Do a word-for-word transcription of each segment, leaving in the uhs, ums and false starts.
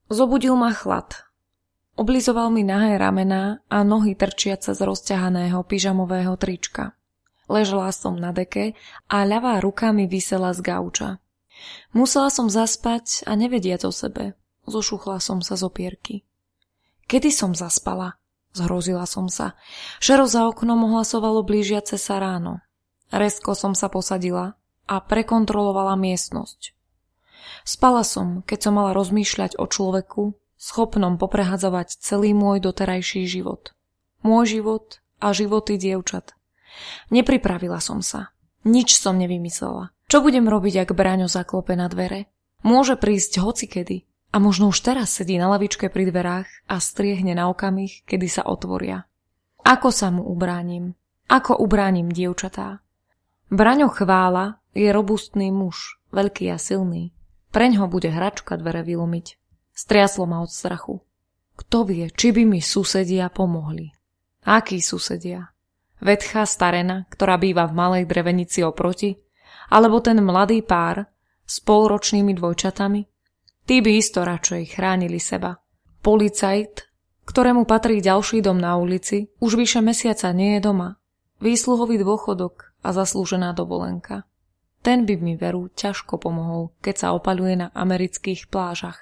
Zobudil ma chlad. Oblizoval mi nahé ramená a nohy trčiace z rozťahaného pyžamového trička. Ležela som na deke a ľavá ruka mi visela z gauča. Musela som zaspať a nevediac o sebe. Zošuchla som sa z opierky. Kedy som zaspala? Zhrozila som sa. Šero za oknom ohlasovalo blížiace sa ráno. Rezko som sa posadila a prekontrolovala miestnosť. Spala som, keď som mala rozmýšľať o človeku, schopnom poprehadzovať celý môj doterajší život. Môj život a životy dievčat. Nepripravila som sa. Nič som nevymyslela. Čo budem robiť, ak Braňo zaklope na dvere? Môže prísť hocikedy a možno už teraz sedí na lavičke pri dverách a striehne na okamih, kedy sa otvoria. Ako sa mu ubránim? Ako ubránim dievčatá? Braňo Chvála je robustný muž, veľký a silný. Preňho bude hračka dvere vylomiť. Striaslo ma od strachu. Kto vie, či by mi susedia pomohli. Akí susedia? Vetchá starena, ktorá býva v malej drevenici oproti? Alebo ten mladý pár s polročnými dvojčatami? Tí by isto radšej chránili seba. Policajt, ktorému patrí ďalší dom na ulici, už vyše mesiaca nie je doma. Výsluhový dôchodok a zaslúžená dovolenka. Ten by mi veru ťažko pomohol, keď sa opaľuje na amerických plážach.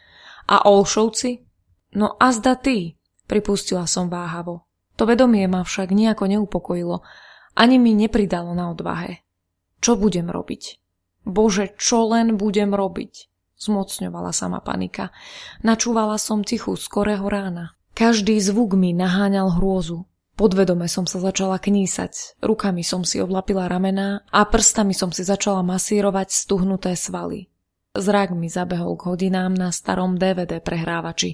A Olšovci? No azda ty, pripustila som váhavo. To vedomie ma však nejako neupokojilo, ani mi nepridalo na odvahe. Čo budem robiť? Bože, čo len budem robiť? Zmocňovala sa ma panika. Načúvala som tichu skorého rána. Každý zvuk mi naháňal hrôzu. Podvedome som sa začala knísať, rukami som si oblapila ramená a prstami som si začala masírovať stuhnuté svaly. Zrak mi zabehol k hodinám na starom dé vé dé prehrávači.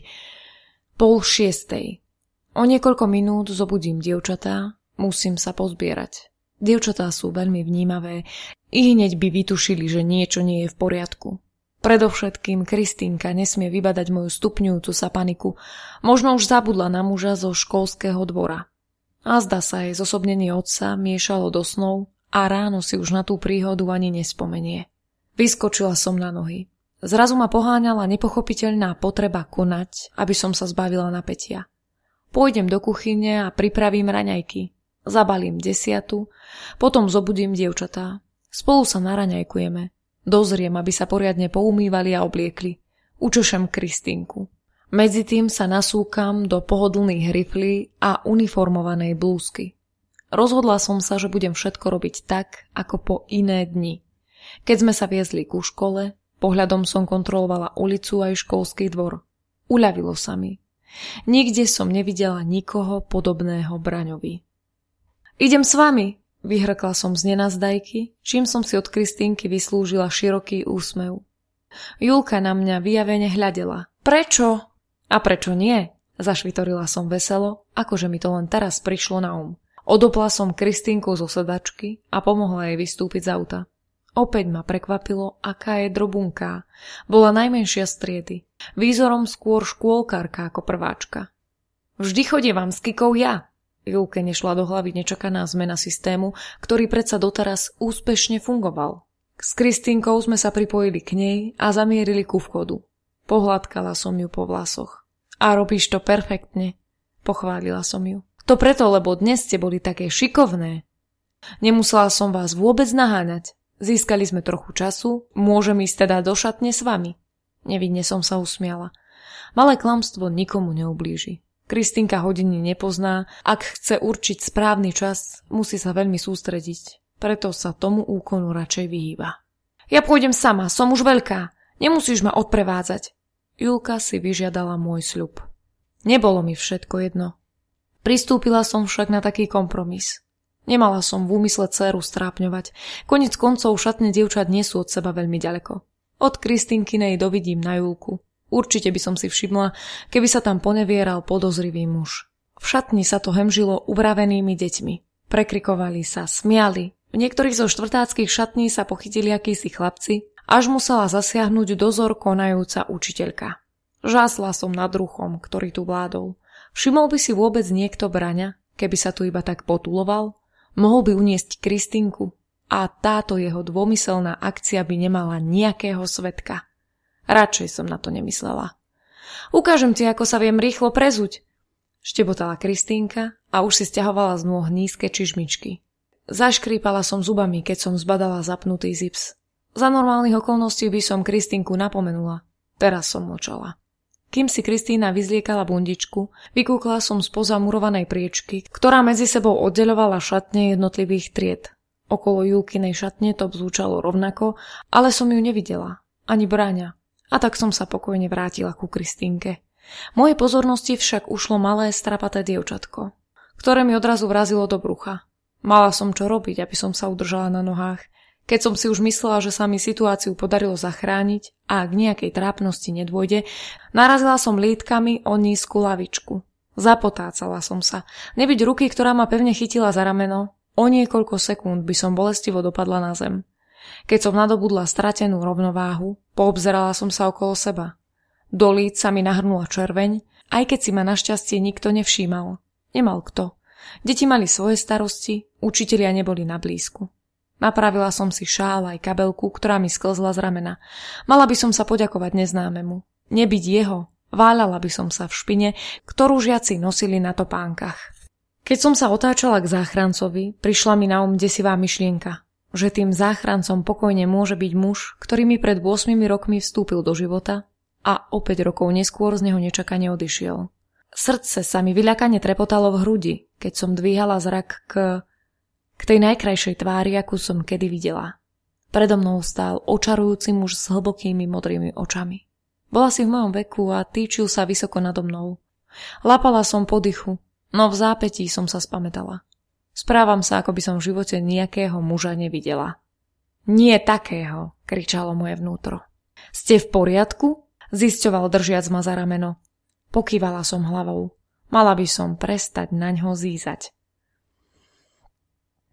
Pol šiestej. O niekoľko minút zobudím dievčatá, musím sa pozbierať. Dievčatá sú veľmi vnímavé, i hneď by vytušili, že niečo nie je v poriadku. Predovšetkým Kristínka nesmie vybadať moju stupňujúcu sa paniku. Možno už zabudla na muža zo školského dvora. A zdá sa jej zosobnenie otca miešalo do snov a ráno si už na tú príhodu ani nespomenie. Vyskočila som na nohy. Zrazu ma poháňala nepochopiteľná potreba konať, aby som sa zbavila napätia. Pôjdem do kuchyne a pripravím raňajky. Zabalím desiatu, potom zobudím dievčatá. Spolu sa naraňajkujeme. Dozriem, aby sa poriadne poumývali a obliekli. Učešem Kristínku. Medzitým sa nasúkam do pohodlných riflí a uniformovanej blúzky. Rozhodla som sa, že budem všetko robiť tak, ako po iné dni. Keď sme sa viezli ku škole, pohľadom som kontrolovala ulicu aj školský dvor. Uľavilo sa mi. Nikde som nevidela nikoho podobného Braňovi. Idem s vami, vyhrkla som z nenazdajky, čím som si od Kristínky vyslúžila široký úsmev. Julka na mňa vyjavene hľadela. Prečo? A prečo nie? Zašvitorila som veselo, akože mi to len teraz prišlo na um. Odopla som Kristínku zo sedačky a pomohla jej vystúpiť z auta. Opäť ma prekvapilo, aká je drobunká. Bola najmenšia z triedy. Výzorom skôr škôlkarka ako prváčka. Vždy chodievam s Kikou ja. Julke nešla do hlavy nečakaná zmena systému, ktorý predsa doteraz úspešne fungoval. S Kristínkou sme sa pripojili k nej a zamierili ku vchodu. Pohľadkala som ju po vlasoch. A robíš to perfektne, pochválila som ju. To preto, lebo dnes ste boli také šikovné. Nemusela som vás vôbec naháňať. Získali sme trochu času, môžem ísť teda do šatne s vami. Nevidne som sa usmiala. Malé klamstvo nikomu neublíži. Kristínka hodiny nepozná, ak chce určiť správny čas, musí sa veľmi sústrediť. Preto sa tomu úkonu radšej vyhýba. Ja pôjdem sama, som už veľká. Nemusíš ma odprevádzať. Julka si vyžiadala môj sľub. Nebolo mi všetko jedno. Pristúpila som však na taký kompromis. Nemala som v úmysle dcéru strápňovať. Koniec koncov šatne dievčat nie sú od seba veľmi ďaleko. Od Kristínkinej dovidím na Julku. Určite by som si všimla, keby sa tam ponevieral podozrivý muž. V šatni sa to hemžilo upravenými deťmi. Prekrikovali sa, smiali. V niektorých zo štvrtáckých šatní sa pochytili akísi chlapci, až musela zasiahnuť dozor konajúca učiteľka. Žásla som nad ruchom, ktorý tu vládol. Všimol by si vôbec niekto Braňa, keby sa tu iba tak potuloval? Mohol by uniesť Kristínku a táto jeho dômyselná akcia by nemala nejakého svedka. Radšej som na to nemyslela. Ukážem ti, ako sa viem rýchlo prezuť. Štebotala Kristínka a už si sťahovala z nôh nízke čižmičky. Zaškrípala som zubami, keď som zbadala zapnutý zips. Za normálnych okolností by som Kristínku napomenula. Teraz som mlčala. Kým si Kristína vyzliekala bundičku, vykúkla som spoza murovanej priečky, ktorá medzi sebou oddeľovala šatne jednotlivých tried. Okolo Julkinej šatne to zúčalo rovnako, ale som ju nevidela, ani Bráňa. A tak som sa pokojne vrátila ku Kristínke. Mojej pozornosti však ušlo malé strapaté dievčatko, ktoré mi odrazu vrazilo do brucha. Mala som čo robiť, aby som sa udržala na nohách. Keď som si už myslela, že sa mi situáciu podarilo zachrániť a ak nejakej trápnosti nedôjde, narazila som lítkami o nízku lavičku. Zapotácala som sa. Nebyť ruky, ktorá ma pevne chytila za rameno, o niekoľko sekúnd by som bolestivo dopadla na zem. Keď som nadobudla stratenú rovnováhu, poobzerala som sa okolo seba. Do líc sa mi nahrnula červeň, aj keď si ma našťastie nikto nevšímal. Nemal kto. Deti mali svoje starosti, učitelia neboli na blízku. Napravila som si šál aj kabelku, ktorá mi sklzla z ramena. Mala by som sa poďakovať neznámemu. Nebyť jeho, váľala by som sa v špine, ktorú žiaci nosili na topánkach. Keď som sa otáčala k záchrancovi, prišla mi na um desivá myšlienka, že tým záchrancom pokojne môže byť muž, ktorý mi pred ôsmimi rokmi vstúpil do života a o päť rokov neskôr z neho nečakane odišiel. Srdce sa mi vyľakane trepotalo v hrudi, keď som dvíhala zrak k... k tej najkrajšej tvári, akú som kedy videla. Predo mnou stál očarujúci muž s hlbokými modrými očami. Bola si v mojom veku a týčil sa vysoko nado mnou. Lapala som po dychu, no v zápätí som sa spamätala. Správam sa, ako by som v živote nejakého muža nevidela. Nie takého, kričalo moje vnútro. Ste v poriadku? Zisťoval držiac ma za rameno. Pokývala som hlavou. Mala by som prestať naňho zízať.